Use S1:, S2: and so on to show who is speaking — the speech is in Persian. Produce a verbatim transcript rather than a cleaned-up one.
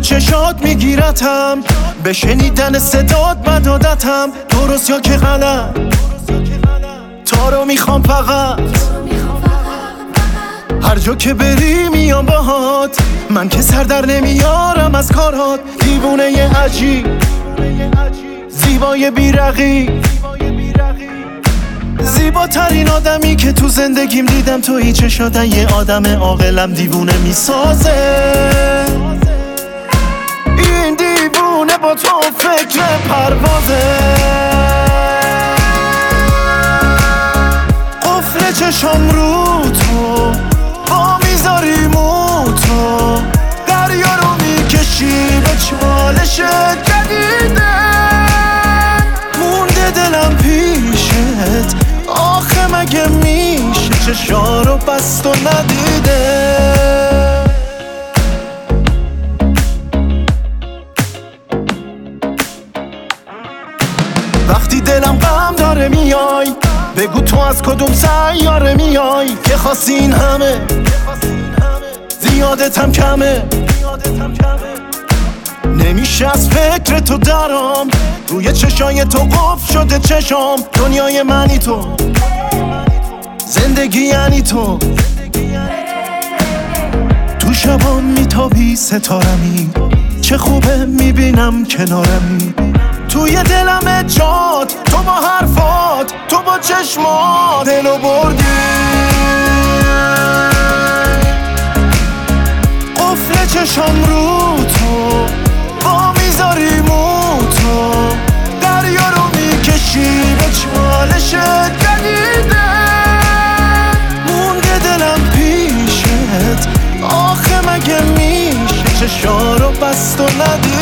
S1: چشات میگیرتم، به شنیدن صدات بدادتم، درست یا که غلط تا رو میخوام فقط. هر جا که بری میام باهات، من که سر در نمیارم از کارات. دیوونه ی عجیب، زیبای بیرقی، زیباترین آدمی که تو زندگیم دیدم. تویی چشاتن یه آدم عاقلم دیوونه میسازه. این دیوونه با تو فکر پروازه. قفل چشم رو تو با میذاری موتو، دریا رو میکشی به چالش جدیده. مونده دلم پیشت، آخه مگه میشه چشا رو بست و ندیده. وقتی دلم غم داره میای، بگو تو از کدوم سیاره میای که خواستی این همه، زیادتم کمه. نمیشه از فکر تو درام، روی چشای تو قفل شده چشام. دنیای منی تو، زندگی یعنی تو. تو شبان میتابی ستارمی، چه خوبه میبینم کنارمی. توی دلم جات، تو با حرفات، تو با چشمات دلو بردی. قفل چشم رو تو با میذاری موتو، دریا رو میکشی به چالش جدیده. مونده دلم پیشت، آخه مگه میشه چشا رو بست و ندی.